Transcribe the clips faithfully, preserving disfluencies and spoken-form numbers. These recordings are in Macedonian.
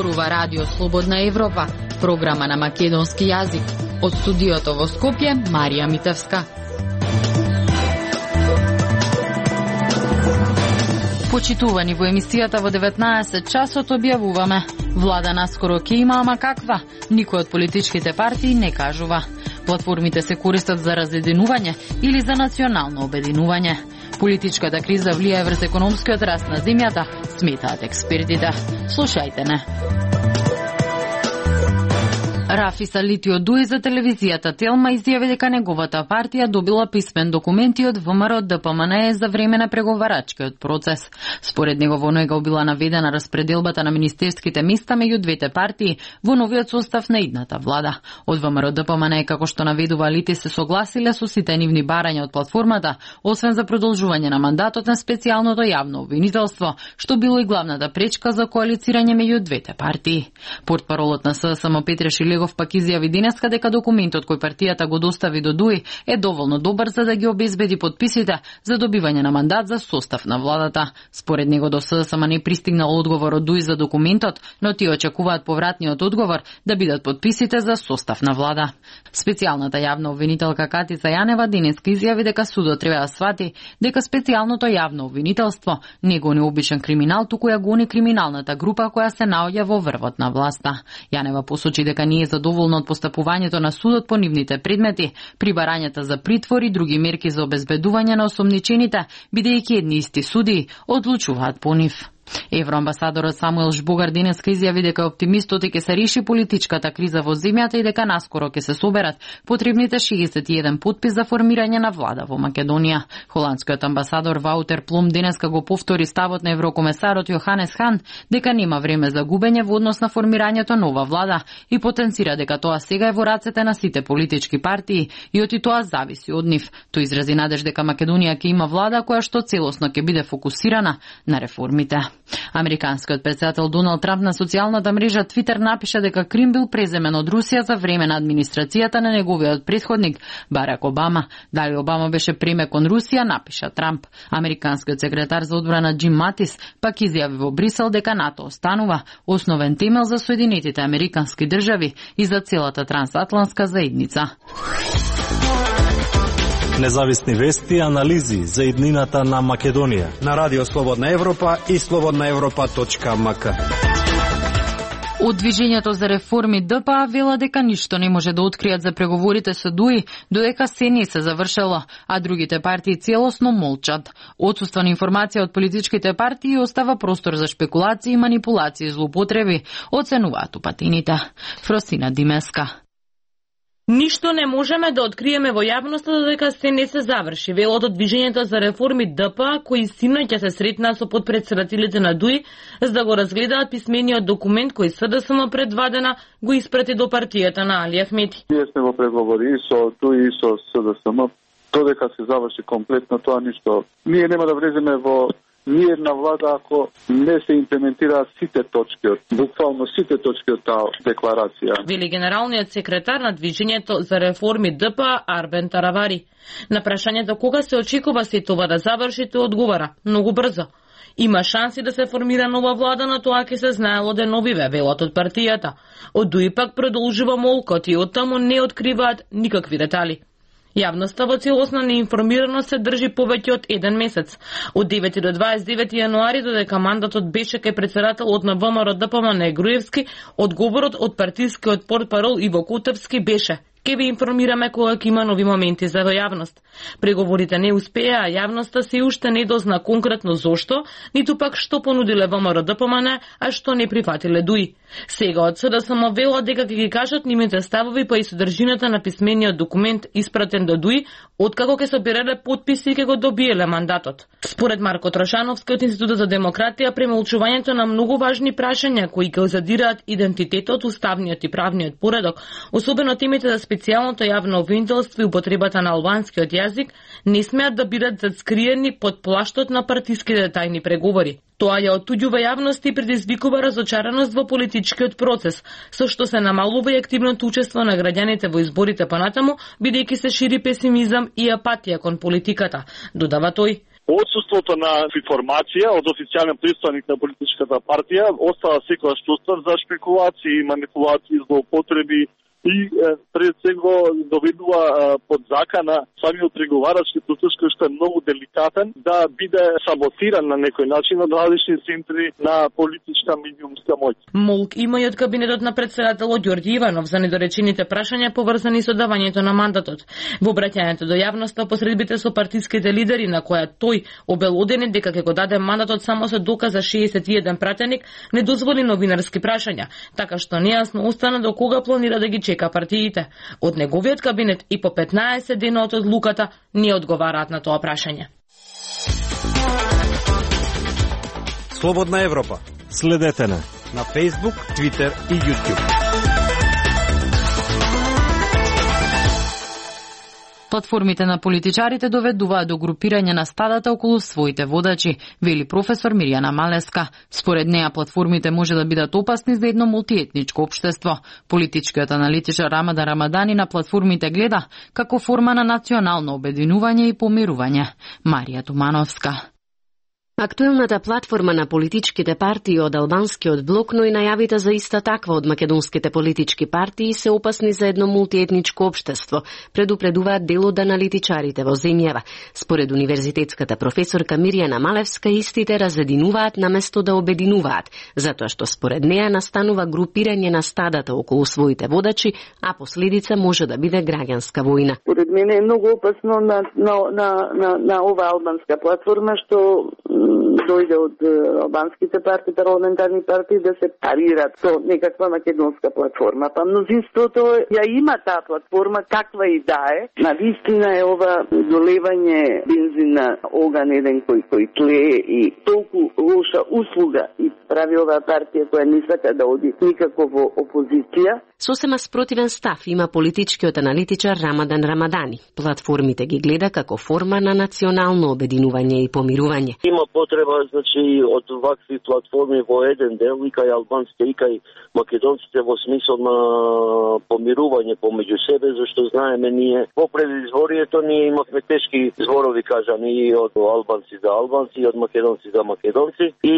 зборува Радио Слободна Европа, програма на македонски јазик. Од студиото во Скопје, Марија Митевска. Почитувани во емисијата во деветнаесет часот објавуваме. Влада наскоро ќе има, ама каква? Никој од политичките партии не кажува. Платформите се користат за разединување или за национално обединување. Политичката криза влијае врз економскиот раст на земјата, сметаат експертите. Слушајте не. Рафи Салити од Дуи за телевизијата Телма изјави дека неговата партија добила писмен документи од ВМРО ДПМН за време на преговарачкиот процес. Според него во него била наведена распределбата на министерските места меѓу двете партии во новиот состав на идната влада. Од ВМРО ДПМН, како што наведува Алити, се согласиле со сите нивни барања од платформата, освен за продолжување на мандатот на специјалното јавно обвинителство, што било и главната пречка за коалицирање меѓу двете партии. Портпаролот на ССМ Петре Шилегов пак изјави денеска дека документот кој партијата го достави до Дуи е доволно добар за да ги обезбеди подписите за добивање на мандат за состав на владата. Според него до ССМ не пристигнал одговор од Дуи за документот, но тие очекуваат повратниот одговор да бидат подписите за состав на влада. Специјалната јавна обвинителка Катица Јанева денеска изјави дека судот треба да свати дека специјалното јавно обвинителство не го необичен криминал, туку ја гони криминалната група која се наоѓа во врвот на власта. Јанева посочи дека не е задоволна од постапувањето на судот по нивните предмети, при барањата за притвор и други мерки за обезбедување на осомничените, бидејќи едни исти судии одлучуваат по нив. Евроамбасадорот Самуел Жбогар денеска изјави дека оптимистот е ќе се реши политичката криза во земјата и дека наскоро ќе се соберат потребните шеесет и еден потпис за формирање на влада во Македонија. Холандскиот амбасадор Ваутер Плум денеска го повтори ставот на еврокомесарот Јоханес Хан дека нема време за губење во однос на формирањето нова влада и потенцира дека тоа сега е во рацете на сите политички партии и оти тоа зависи од нив. Тој изрази надеж дека Македонија ќе има влада која што целосно ќе биде фокусирана на реформите. Американскиот претседател Доналд Трамп на социјалната мрежа Твитер напиша дека Крим бил преземен од Русија за време на администрацијата на неговиот претходник Барак Обама. Дали Обама беше премек кон Русија, напиша Трамп. Американскиот секретар за одбрана Джим Матис пак изјави во Брисел дека НАТО останува основен темел за Соединетите американски држави и за целата трансатлантска заедница. Независни вести и анализи за иднината на Македонија на Радио Слободна Европа и слободна европа точка ем ка. Од Движењето за реформи ДПА вела дека ништо не може да откријат за преговорите со Дуи, додека се не се завршело, а другите партии целосно молчат. Отсуство на информација од политичките партии остава простор за шпекулации, манипулации и злоупотреби, оценуваат упатените. Фросина Димеска. Ништо не можеме да откриеме во јавноста додека се не се заврши, велот од Движењето за реформи ДПА, кои синоќ ќе се сретнаа со потпретседателите на Дуи за да го разгледаат писмениот документ кој СДСМ предвадена го испрати до партијата на Али Ахмети. Ние сме во преговори и со Дуи и со СДСМ, додека се заврши комплетно тоа ништо. Ние нема да влеземе во мирна влада ако не се имплементираат сите точки, буквално сите точки од таа декларација. Вели генералниот секретар на Движењето за реформи ДПА Арбен Таравари. На прашањето кога се очекува се тоа да заврши, тој одговара многу брзо. Има шанси да се формира нова влада, на тоа ќе се знаело деновиве, велот од партијата. Од Дуи пак продолжува молкот и од таму не откриваат никакви детали. Јавноста во целосна неинформираност се држи повеќе од еден месец. Од девети до дваесет и девети јануари, додека мандатот беше кај претседателот на ВМРО ДПМН Груевски, одговорот од партискиот портпарол Иво Кутевски беше: ке ви информираме кога ќе има нови моменти за јавност. Преговорите не успеа, а јавноста се уште не дозна конкретно зошто, ниту пак што понудиле ВМРО ДПМН, а што не прифатиле Дуи. Сега од СДСМ вела дека ќе ги кажат нивните ставови па и содржината на писмениот документ испратен до Дуи, откако ќе соберале потписи и ќе го добиеле мандатот. Според Марко Трошановски од Институтот за демократија, премолчувањето на многу важни прашања кои ќе задираат идентитетот, уставниот и правниот поредок, особено темите за специјалното јавно обвинителство и употребата на албанскиот јазик, не смеат да бидат зацкриени под плаштот на партиските тајни преговори. Тоа ја отуѓува јавност и предизвикува разочараност во политичкиот процес, со што се намалува и активното учество на граѓаните во изборите понатаму, бидејќи се шири песимизам и апатија кон политиката, додава тој. Отсуството на информација од официјален пристойник на политичката партија остава секогаш простор за шпекулации, манипулации, злоупотреби и пред сега доведува под закана самиот преговарачки процес кој што е многу деликатен да биде саботиран на некој начин од различни центри на политичка медиумска моќ. Молк има и од кабинетот на претседателот Ѓорѓи Иванов за недоречените прашања поврзани со давањето на мандатот. Во обраќањето до јавноста посредбите со партиските лидери на која тој обелодени дека ќе го даде мандатот само со доказ за шеесет и еден пратеник, не дозволи новинарски прашања, така што нејасно остана до кога планира да ги чека партиите. Од неговиот кабинет и по петнаесет дена од одлуката не одговараат на тоа прашање. Слободна Европа. Следете на на Facebook, Twitter и YouTube. Платформите на политичарите доведуваат до групирање на стадата околу своите водачи, вели професор Мирјана Малеска. Според неа платформите може да бидат опасни за едно мултиетничко општество. Политичкиот аналитичар Рамадан Рамадани на платформите гледа како форма на национално обединување и помирување. Марија Тумановска. Актуелната платформа на политичките партии од албанскиот блок, но и најавите за иста таква од македонските политички партии се опасни за едно мултиетничко општество, предупредуваат дел од аналитичарите во земјава. Според универзитетската професорка Мирјана Малевска, истите разединуваат наместо да обединуваат, затоа што според неа настанува групирање на стадата околу своите водачи, а последица може да биде граѓанска војна. Според мене е многу опасно на, на, на, на, на ова албанска платформа, што дојде од албанските партии, парламентарни партии да се парират со некаква македонска платформа. Па мнозинството ја има таа платформа, каква и да е. На вистина е ова долевање бензин на оган еден кој кој тлее и толку лоша услуга и прави оваа партија која не сака да оди никако во опозиција. Сосема спротивен став има политичкиот аналитичар Рамадан Рамадани. Платформите ги гледа како форма на национално обединување и помирување. Има потреба, значи, од вакви платформи во еден дел, и кај албанците, и кај македонците, во смисол на помирување помеѓу себе, зашто знаеме ние во предизборието ние имавме тешки зборови кажани и од албанци за албанци, и од македонци за македонци, и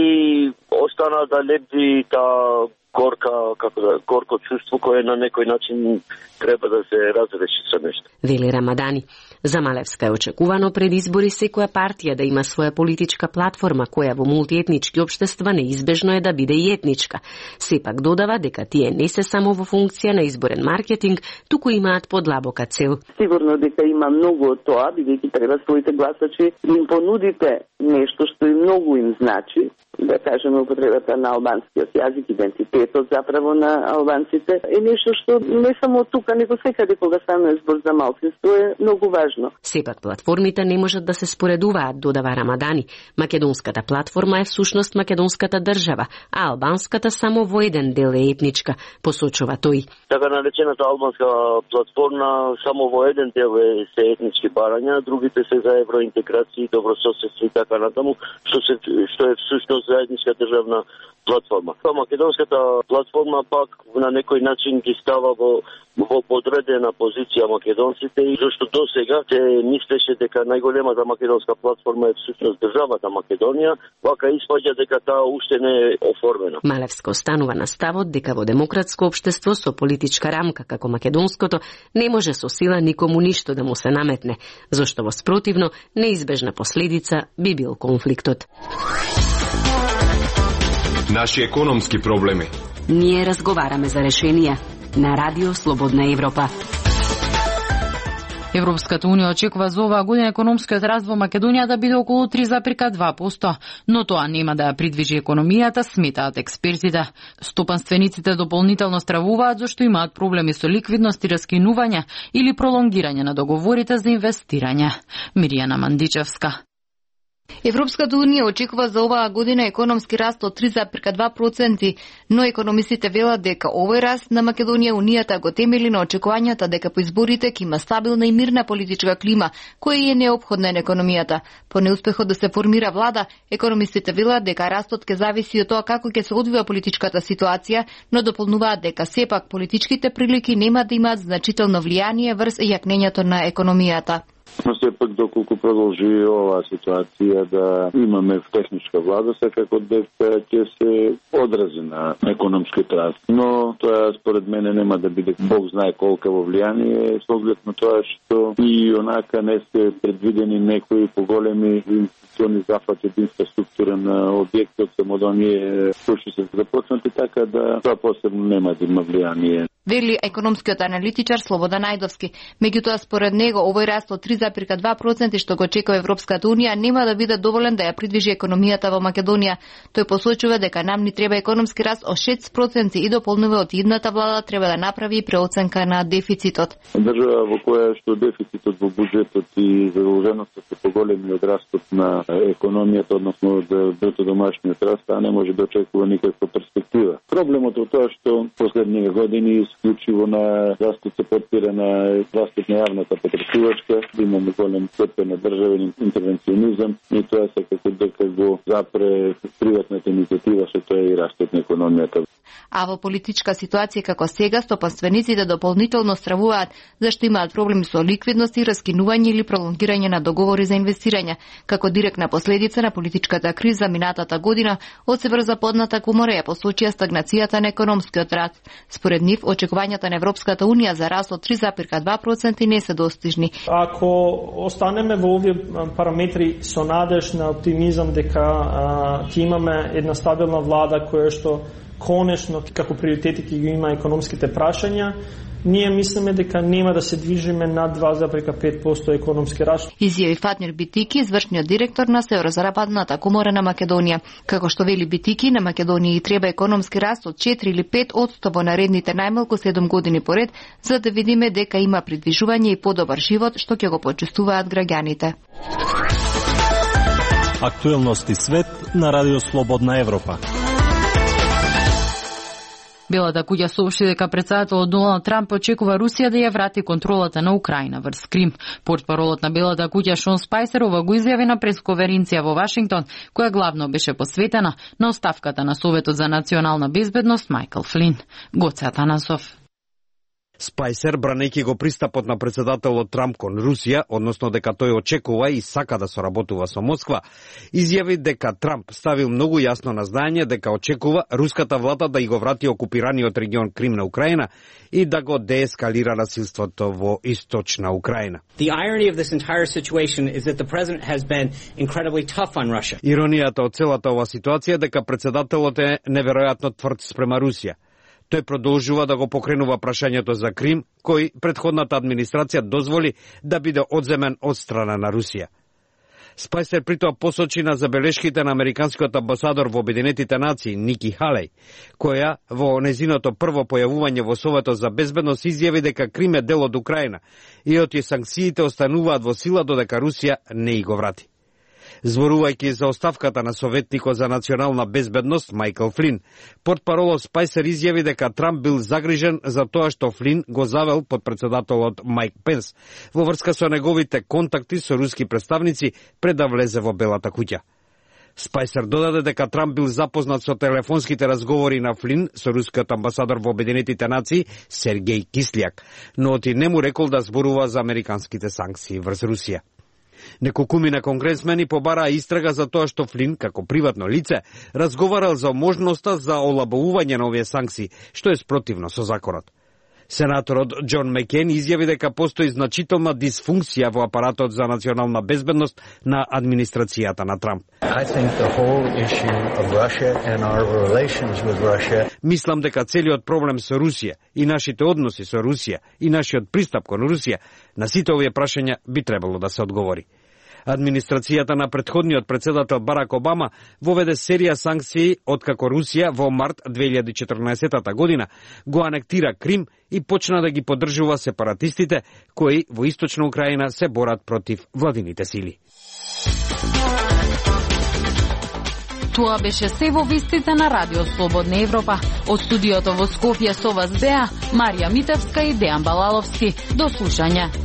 остана да лепди таа горка, како да, горко чувство кое на некој начин треба да се разреши со нешто. Вели Рамадани. За Малевска е очекувано пред избори секоја партија да има своја политичка платформа која во мултиетнички општества неизбежно е да биде и етничка. Сепак додава дека тие не се само во функција на изборен маркетинг, туку имаат подлабока цел. Сигурно дека има многу од тоа, бидејќи треба своите гласачи да им понудите нешто што и многу им значи, да кажеме употребата на албанскиот јазик, идентитетот заправо на албанците, е нешто што не само тука, него секаде кога стане збор за малцинство е многу важно. Сепак платформите не можат да се споредуваат, додава Рамадани. Македонската платформа е всушност македонската држава, а албанската само во еден дел е етничка, посочува тој. Така наречената албанска платформа само во еден дел е се етнички барања, другите се за евроинтеграција, добрососедство и така натаму, што се што е всушност заедничка државна платформа. Македонската платформа пак на некој начин ги става во во подредена позиција македонците, и зашто до сега се мислеше дека најголемата македонска платформа е всушност државата Македонија, вака испаѓа дека таа уште не е оформена. Малевска останува на ставот дека во демократско општество со политичка рамка како македонското не може со сила никому ништо да му се наметне, зашто во спротивно неизбежна последица би бил конфликтот. Наши економски проблеми. Ние разговараме за решенија на Радио Слободна Европа. Европската унија очекува за оваа година економскиот раст во Македонија да биде околу три запирка два проценти, но тоа нема да ја придвижи економијата, сметаат експертите. Стопанствениците дополнително стравуваат зашто имаат проблеми со ликвидност и раскинување или пролонгирање на договорите за инвестирање. Мирјана Мандичевска. Европската унија очекува за оваа година економски раст од три запирка два проценти, но економистите велат дека овој раст на Македонија унијата го темели на очекувањата дека по изборите ќе има стабилна и мирна политичка клима, која е неопходна на економијата. По неуспехот да се формира влада, економистите велат дека растот ќе зависи од тоа како ќе се одвива политичката ситуација, но дополнуваат дека сепак политичките прилики нема да имаат значително влијание врз јакнењето на економијата. Но сепак доколку продолжи оваа ситуација да имаме техничка влада, секако дека ќе се одрази на економскиот раст. Но тоа според мене нема да биде Бог знае колка во влијание, со оглед на тоа што и онака не се предвидени некои поголеми инвестициони зафати од инфраструктура на објектот само да оние кои што се започнати, така да тоа посебно нема да има влијание. Вели економскиот аналитичар Слободан Најдовски. Меѓутоа, според него, овој раст од три зарез два проценти што го очекува Европската унија нема да биде доволен да ја придвижи економијата во Македонија. Тој посочува дека нам ни треба економски раст од шест проценти и дополнува од идната влада треба да направи преоценка на дефицитот. Држава во која што дефицитот во буџетот и задолженоста се поголеми од растот на економијата, односно од бруто домашниот раст, а не може да очекува никаква перспектива. Проблемот е тоа што последниве години исклучиво на растот се подпира на растот на јавната потребувачка, имаме голем степен на државен интервенционизам и тоа се како дека го запре приватната иницијатива, што тоа е и растот на економијата. А во политичка ситуација како сега, стопанствениците дополнително стравуваат зашто имаат проблеми со ликвидност и раскинување или пролонгирање на договори за инвестирање, како директна последица на политичката криза минатата година. Од Северозападната комора ја посочија стагнацијата на економскиот раст. Според нив, очекувањата на Европската унија за раст од три зарез два проценти не се достижни. Ако останеме во овие параметри со надеж на оптимизам дека ќе имаме една стабилна влада која што конечно како приоритети ќе ги има економските прашања, ние мислиме дека нема да се движиме над два зарез пет проценти економски раст. Изјави Фатмир Битики, извршниот директор на Северозападната комора на Македонија. Како што вели Битики, на Македонија и треба економски раст од четири или пет одсто во наредните најмалку седум години поред, за да видиме дека има придвижување и подобар живот што ќе го почувствуваат граѓаните. Актуелности свет на Радио Слободна Европа. Белата куќа соопшти дека претседателот Доналд Трамп очекува Русија да ја врати контролата на Украина врз Крим. Портпаролот на Белата куќа Шон Спајсер ова го изјави на пресконференција во Вашингтон, која главно беше посветена на оставката на Советот за национална безбедност Майкл Флин. Гоце Атанасов. Спајсер, бранејќи го пристапот на претседателот Трамп кон Русија, односно дека тој очекува и сака да соработува со Москва, изјави дека Трамп ставил многу јасно на знаење дека очекува руската влада да и го врати окупираниот регион Крим на Украина и да го деескалира насилството во источна Украина. Иронијата од целата ова ситуација е дека претседателот е неверојатно тврд спрема Русија. Тој продолжува да го покренува прашањето за Крим, кој претходната администрација дозволи да биде одземен од страна на Русија. Спајсер притоа посочи на забелешките на американскиот амбасадор во Обединетите нации Ники Халеј, која во незиното прво појавување во Советот за безбедност изјави дека Крим е дел од Украина и оти санкциите остануваат во сила додека Русија не и го врати. Зборувајќи за оставката на советникот за национална безбедност Майкл Флин, портпаролот Спајсер изјави дека Трамп бил загрижен за тоа што Флин го завел подпредседателот Майк Пенс во врска со неговите контакти со руски представници пред да влезе во Белата куќа. Спајсер додаде дека Трамп бил запознат со телефонските разговори на Флин со рускиот амбасадор во Обединетите нации Сергеј Кислјак, но оти не му рекол да зборува за американските санкции врз Русија. Неколкумина конгресмени побараа истрага за тоа што Флин, како приватно лице, разговарал за можноста за олабавување на овие санкции, што е спротивно со законот. Сенаторот Џон Мекен изјави дека постои значителна дисфункција во апаратот за национална безбедност на администрацијата на Трамп. Мислам дека целиот проблем со Русија и нашите односи со Русија и нашиот пристап кон Русија на сите овие прашања би требало да се одговори. Администрацијата на претходниот претседател Барак Обама воведе серија санкции откако Русија во март две илјади и четрнаесетта година го анектира Крим и почна да ги поддржува сепаратистите кои во источна Украина се борат против владините сили. Тоа беше се во вестите на Радио Слободна Европа. Од студиото во Скопје со вас беа Марија Митевска и Дејан Балаловски. До слушање.